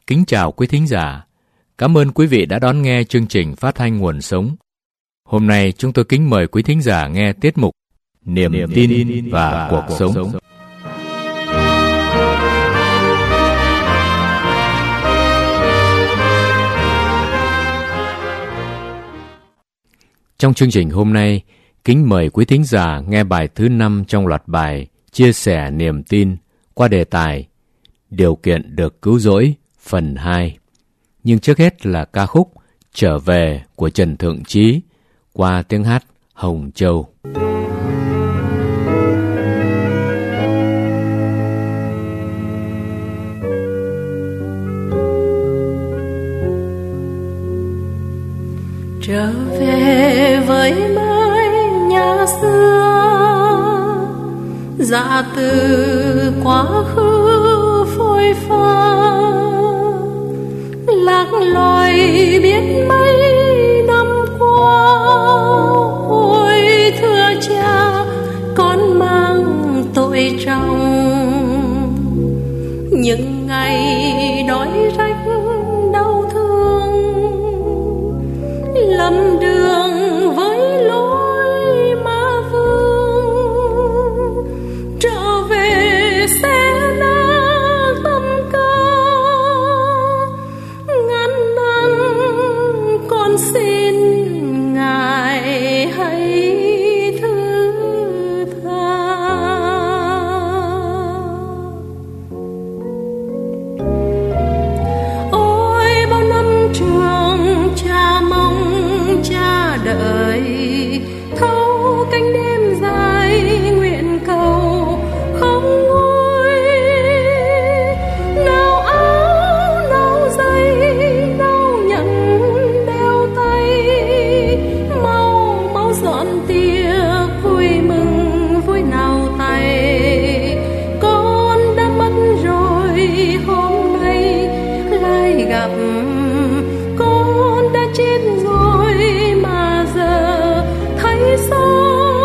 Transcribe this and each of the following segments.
Kính chào quý thính giả. Cảm ơn quý vị đã đón nghe chương trình phát thanh Nguồn Sống. Hôm nay chúng tôi kính mời quý thính giả nghe tiết mục Niềm tin và cuộc sống. Trong chương trình hôm nay, kính mời quý thính giả nghe bài thứ 5 trong loạt bài Chia sẻ niềm tin qua đề tài Điều kiện được cứu rỗi phần 2. Nhưng trước hết là ca khúc Trở về của Trần Thượng Chí qua tiếng hát Hồng Châu. Trở về với mái nhà xưa, dạ từ quá khứ phôi pha, lạc loài biết mấy năm qua. Ôi thưa cha, con mang tội trong những ngày đói rách đau thương, lầm đường với lối ma vương. Trở về sẽ nát tâm ca, ngăn năn con xin Ngài hãy thứ tha. Ôi bao năm trường cha mong cha đợi, thâu cánh đêm dài nguyện cầu không nguôi. Nào áo nào giày nào nhẫn đeo tay, mau mau dọn tiệc vui mừng vui nào tay. Con đã mất rồi hôm nay lại gặp, con đã chết rồi mà giờ thấy sao.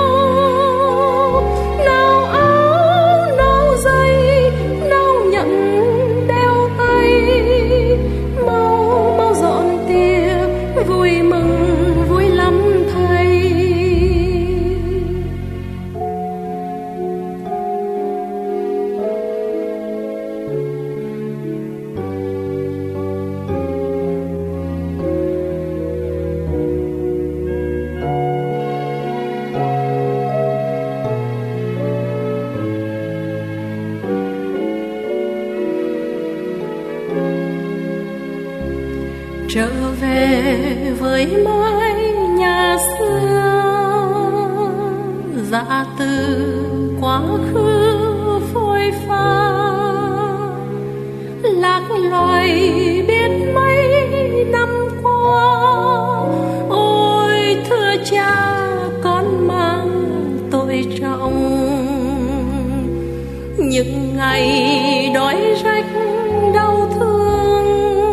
Nào áo nào giày nào nhẫn đeo tay, mau mau dọn tiệc vui mừng vui lắm thầy. Trở về với mái nhà xưa, dạ từ quá khứ phôi pha, lạc loài biết mấy năm qua. Ôi thưa cha, con mang tội trọng những ngày đói rách đau thương,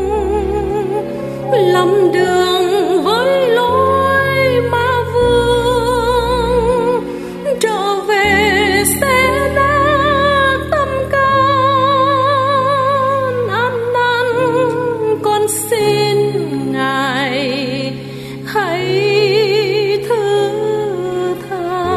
lầm đường với lối ma vương. Trở về sẽ nát tâm can, ăn năn con xin Ngài hãy thứ tha.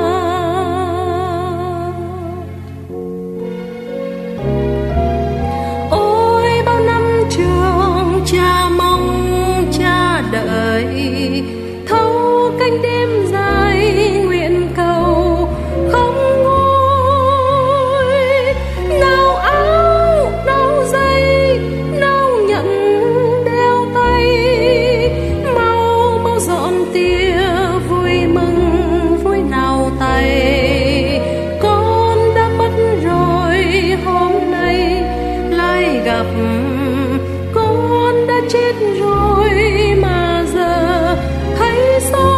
Ôi bao năm trường cha mong cha đợi, thâu cánh đêm dài nguyện cầu không nguôi. Nào áo nào giày nào nhẫn đeo tay, mau mau dọn tiệc vui mừng vui nào tay. Con đã mất rồi hôm nay lại gặp, con đã chết rồi mà giờ thấy sao.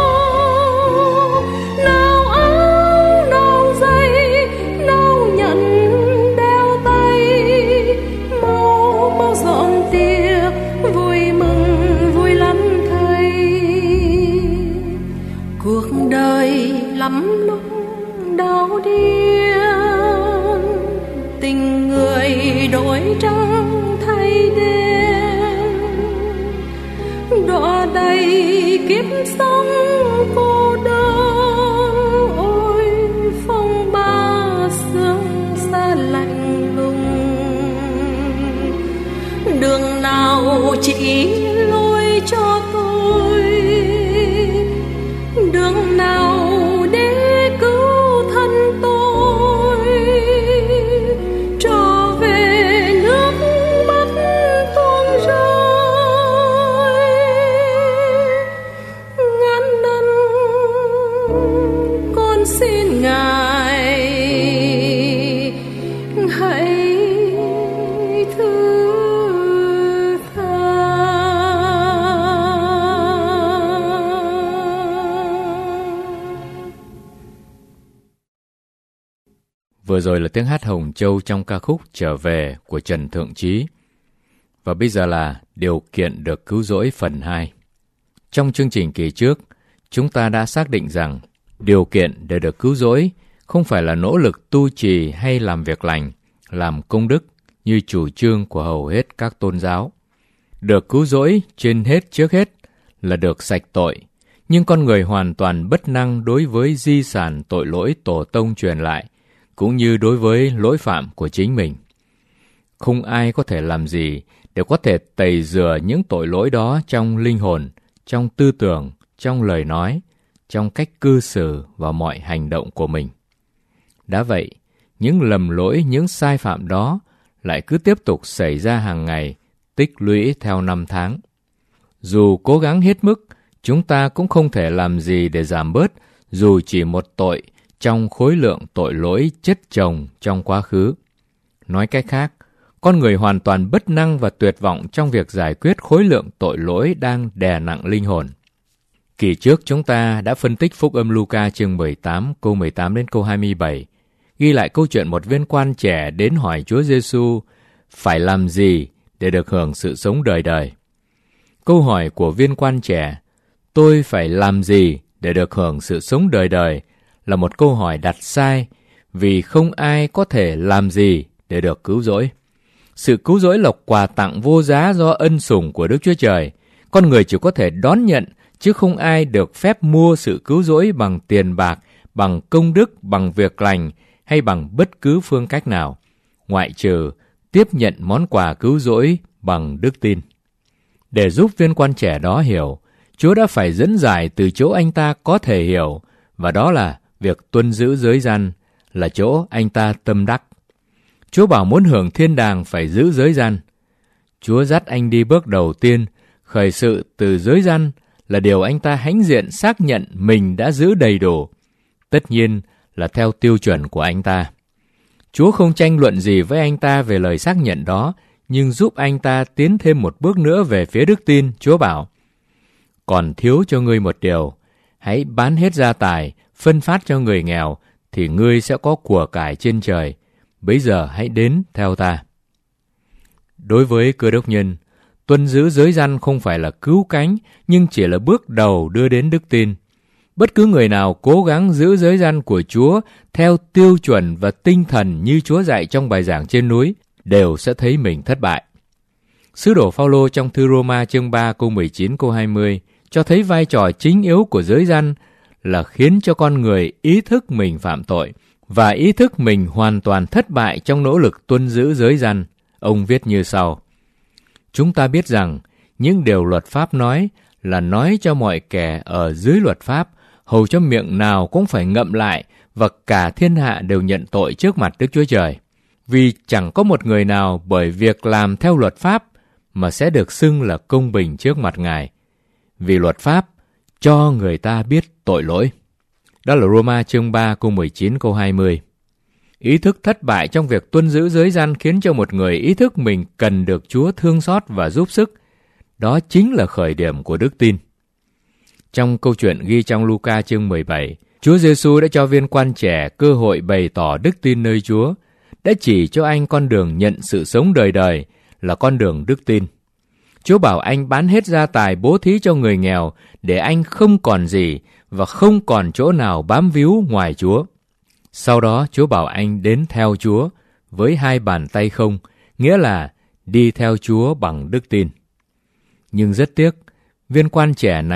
Nào áo nào giày nào nhẫn đeo tay, mau mau dọn tiệc vui mừng vui lắm thầy. Cuộc đời lắm lúc đau điên, tình người đổi trắng thay đen. kiếp sống cô đơn, ôi phong ba sương xa lạnh lùng. Đường nào chỉ lối cho tôi, đường nào để cứu thân tôi trở về nước mắt tuôn rơi. Ngàn lần con xin Ngài hãy thứ tha. Vừa rồi là tiếng hát Hồng Châu trong ca khúc Trở Về của Trần Thượng Trí. Và bây giờ là Điều Kiện Được Cứu Rỗi phần 2. Trong chương trình kỳ trước, chúng ta đã xác định rằng điều kiện để được cứu rỗi không phải là nỗ lực tu trì hay làm việc lành, làm công đức như chủ trương của hầu hết các tôn giáo. Được cứu rỗi trên hết trước hết là được sạch tội, nhưng con người hoàn toàn bất năng đối với di sản tội lỗi tổ tông truyền lại, cũng như đối với lỗi phạm của chính mình. Không ai có thể làm gì để có thể tẩy rửa những tội lỗi đó trong linh hồn, trong tư tưởng, trong lời nói, trong cách cư xử và mọi hành động của mình. Đã vậy, những lầm lỗi, những sai phạm đó lại cứ tiếp tục xảy ra hàng ngày, tích lũy theo năm tháng. Dù cố gắng hết mức, chúng ta cũng không thể làm gì để giảm bớt dù chỉ một tội trong khối lượng tội lỗi chất chồng trong quá khứ. Nói cách khác, con người hoàn toàn bất năng và tuyệt vọng trong việc giải quyết khối lượng tội lỗi đang đè nặng linh hồn. Kỳ trước chúng ta đã phân tích Phúc âm Luca chương 18, câu 18 đến câu 27, ghi lại câu chuyện một viên quan trẻ đến hỏi Chúa Giêsu phải làm gì để được hưởng sự sống đời đời. Câu hỏi của viên quan trẻ, tôi phải làm gì để được hưởng sự sống đời đời, là một câu hỏi đặt sai, vì không ai có thể làm gì để được cứu rỗi. Sự cứu rỗi là quà tặng vô giá do ân sủng của Đức Chúa Trời. Con người chỉ có thể đón nhận, chứ không ai được phép mua sự cứu rỗi bằng tiền bạc, bằng công đức, bằng việc lành hay bằng bất cứ phương cách nào, ngoại trừ tiếp nhận món quà cứu rỗi bằng đức tin. Để giúp viên quan trẻ đó hiểu, Chúa đã phải dẫn giải từ chỗ anh ta có thể hiểu, và đó là việc tuân giữ giới răn, là chỗ anh ta tâm đắc. Chúa bảo muốn hưởng thiên đàng phải giữ giới răn. Chúa dắt anh đi bước đầu tiên, khởi sự từ giới răn, là điều anh ta hãnh diện xác nhận mình đã giữ đầy đủ, tất nhiên là theo tiêu chuẩn của anh ta. Chúa không tranh luận gì với anh ta về lời xác nhận đó, nhưng giúp anh ta tiến thêm một bước nữa về phía đức tin. Chúa bảo, còn thiếu cho ngươi một điều, hãy bán hết gia tài, phân phát cho người nghèo, thì ngươi sẽ có của cải trên trời. Bấy giờ hãy đến theo ta. Đối với Cơ Đốc nhân, tuân giữ giới răn không phải là cứu cánh, nhưng chỉ là bước đầu đưa đến đức tin. Bất cứ người nào cố gắng giữ giới răn của Chúa theo tiêu chuẩn và tinh thần như Chúa dạy trong bài giảng trên núi, đều sẽ thấy mình thất bại. Sứ đồ Phao-lô trong thư Roma chương 3 câu 19 câu 20 cho thấy vai trò chính yếu của giới răn là khiến cho con người ý thức mình phạm tội và ý thức mình hoàn toàn thất bại trong nỗ lực tuân giữ giới răn. Ông viết như sau: chúng ta biết rằng những điều luật pháp nói là nói cho mọi kẻ ở dưới luật pháp, hầu cho miệng nào cũng phải ngậm lại, và cả thiên hạ đều nhận tội trước mặt Đức Chúa Trời. Vì chẳng có một người nào bởi việc làm theo luật pháp mà sẽ được xưng là công bình trước mặt Ngài. Vì luật pháp cho người ta biết tội lỗi. Đó là Roma chương 3 câu 19 câu 20. Ý thức thất bại trong việc tuân giữ giới răn khiến cho một người ý thức mình cần được Chúa thương xót và giúp sức. Đó chính là khởi điểm của đức tin. Trong câu chuyện ghi trong Luca chương 17, Chúa Giêsu đã cho viên quan trẻ cơ hội bày tỏ đức tin nơi Chúa, đã chỉ cho anh con đường nhận sự sống đời đời là con đường đức tin. Chúa bảo anh bán hết gia tài bố thí cho người nghèo để anh không còn gì và không còn chỗ nào bám víu ngoài Chúa. Sau đó Chúa bảo anh đến theo Chúa với hai bàn tay không, nghĩa là đi theo Chúa bằng đức tin. Nhưng rất tiếc, viên quan trẻ này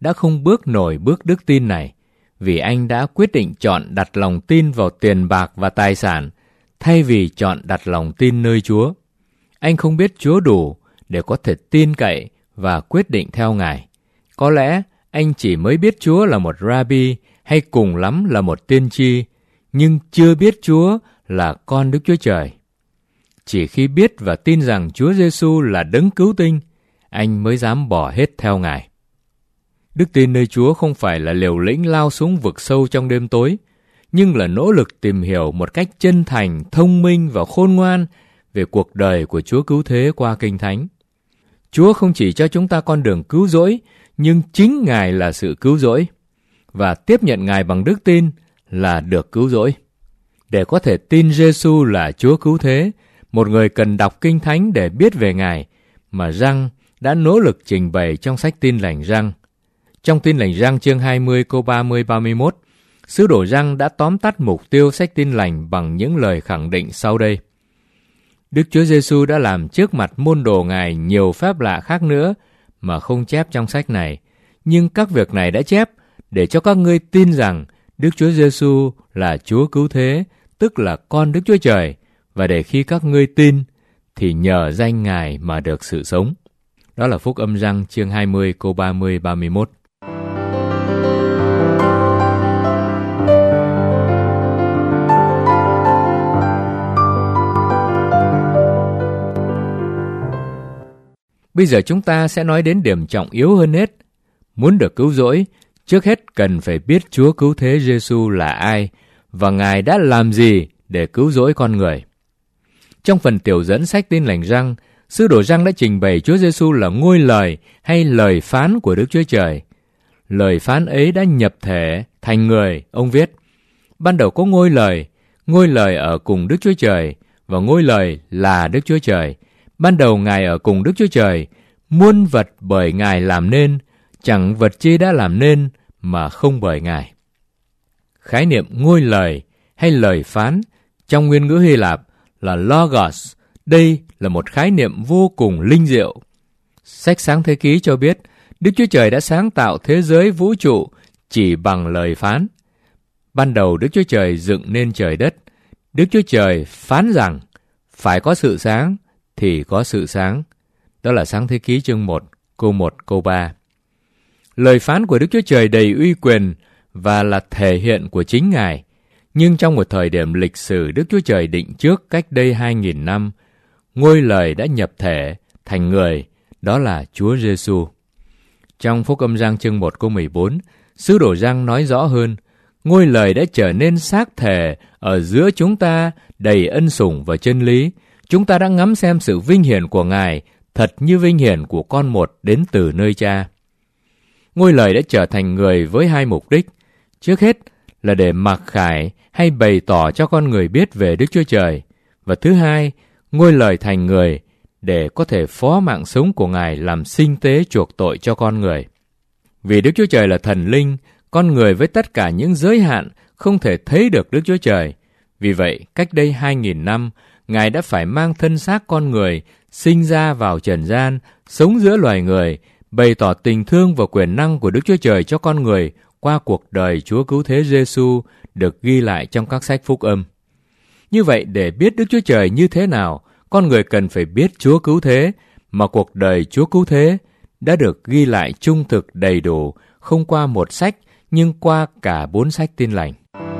đã không bước nổi bước đức tin này, vì anh đã quyết định chọn đặt lòng tin vào tiền bạc và tài sản, thay vì chọn đặt lòng tin nơi Chúa. Anh không biết Chúa đủ để có thể tin cậy và quyết định theo Ngài. Có lẽ anh chỉ mới biết Chúa là một rabbi hay cùng lắm là một tiên tri, nhưng chưa biết Chúa là con Đức Chúa Trời. Chỉ khi biết và tin rằng Chúa Giêsu là đấng cứu tinh, anh mới dám bỏ hết theo Ngài. Đức tin nơi Chúa không phải là liều lĩnh lao xuống vực sâu trong đêm tối, nhưng là nỗ lực tìm hiểu một cách chân thành, thông minh và khôn ngoan về cuộc đời của Chúa Cứu Thế qua Kinh Thánh. Chúa không chỉ cho chúng ta con đường cứu rỗi, nhưng chính Ngài là sự cứu rỗi, và tiếp nhận Ngài bằng đức tin là được cứu rỗi. Để có thể tin Giêsu là Chúa Cứu Thế, một người cần đọc Kinh Thánh để biết về Ngài, mà Giăng đã nỗ lực trình bày trong sách Tin Lành Giăng. Trong Tin Lành Giăng chương 20 câu 30-31, sứ đồ Giăng đã tóm tắt mục tiêu sách Tin Lành bằng những lời khẳng định sau đây. Đức Chúa Giêsu đã làm trước mặt môn đồ Ngài nhiều phép lạ khác nữa mà không chép trong sách này, nhưng các việc này đã chép để cho các ngươi tin rằng Đức Chúa Giêsu là Chúa Cứu Thế, tức là con Đức Chúa Trời, và để khi các ngươi tin thì nhờ danh Ngài mà được sự sống. Đó là Phúc Âm Giăng chương 20 câu 30-31. Bây giờ chúng ta sẽ nói đến điểm trọng yếu hơn hết. Muốn được cứu rỗi, trước hết cần phải biết Chúa Cứu Thế Giêsu là ai và Ngài đã làm gì để cứu rỗi con người. Trong phần tiểu dẫn sách Tin Lành Giăng, sứ đồ Giăng đã trình bày Chúa Giêsu là ngôi lời hay lời phán của Đức Chúa Trời. Lời phán ấy đã nhập thể thành người, ông viết. Ban đầu có ngôi lời ở cùng Đức Chúa Trời, và ngôi lời là Đức Chúa Trời. Ban đầu Ngài ở cùng Đức Chúa Trời, muôn vật bởi Ngài làm nên, chẳng vật chi đã làm nên mà không bởi Ngài. Khái niệm ngôi lời hay lời phán trong nguyên ngữ Hy Lạp là Logos. Đây là một khái niệm vô cùng linh diệu. Sách Sáng Thế Ký cho biết Đức Chúa Trời đã sáng tạo thế giới vũ trụ chỉ bằng lời phán. Ban đầu Đức Chúa Trời dựng nên trời đất. Đức Chúa Trời phán rằng phải có sự sáng thì có sự sáng. Đó là Sáng Thế Ký chương 1, câu 3. Lời phán của Đức Chúa Trời đầy uy quyền và là thể hiện của chính Ngài. Nhưng trong một thời điểm lịch sử Đức Chúa Trời định trước cách đây 2.000 năm, ngôi lời đã nhập thể thành người, đó là Chúa Giêsu. Trong Phúc Âm Giăng chương 1 câu 14, sứ đồ Giăng nói rõ hơn, ngôi lời đã trở nên xác thể ở giữa chúng ta, đầy ân sủng và chân lý. Chúng ta đã ngắm xem sự vinh hiển của Ngài, thật như vinh hiển của con một đến từ nơi Cha. Ngôi lời đã trở thành người với hai mục đích. Trước hết là để mặc khải hay bày tỏ cho con người biết về Đức Chúa Trời. Và thứ hai, ngôi lời thành người để có thể phó mạng sống của Ngài làm sinh tế chuộc tội cho con người. Vì Đức Chúa Trời là thần linh, con người với tất cả những giới hạn không thể thấy được Đức Chúa Trời. Vì vậy, cách đây 2.000 năm, Ngài đã phải mang thân xác con người, sinh ra vào trần gian, sống giữa loài người, bày tỏ tình thương và quyền năng của Đức Chúa Trời cho con người qua cuộc đời Chúa Cứu Thế Giêsu được ghi lại trong các sách Phúc Âm. Như vậy, để biết Đức Chúa Trời như thế nào, con người cần phải biết Chúa Cứu Thế, mà cuộc đời Chúa Cứu Thế đã được ghi lại trung thực đầy đủ, không qua một sách, nhưng qua cả 4 sách Tin Lành.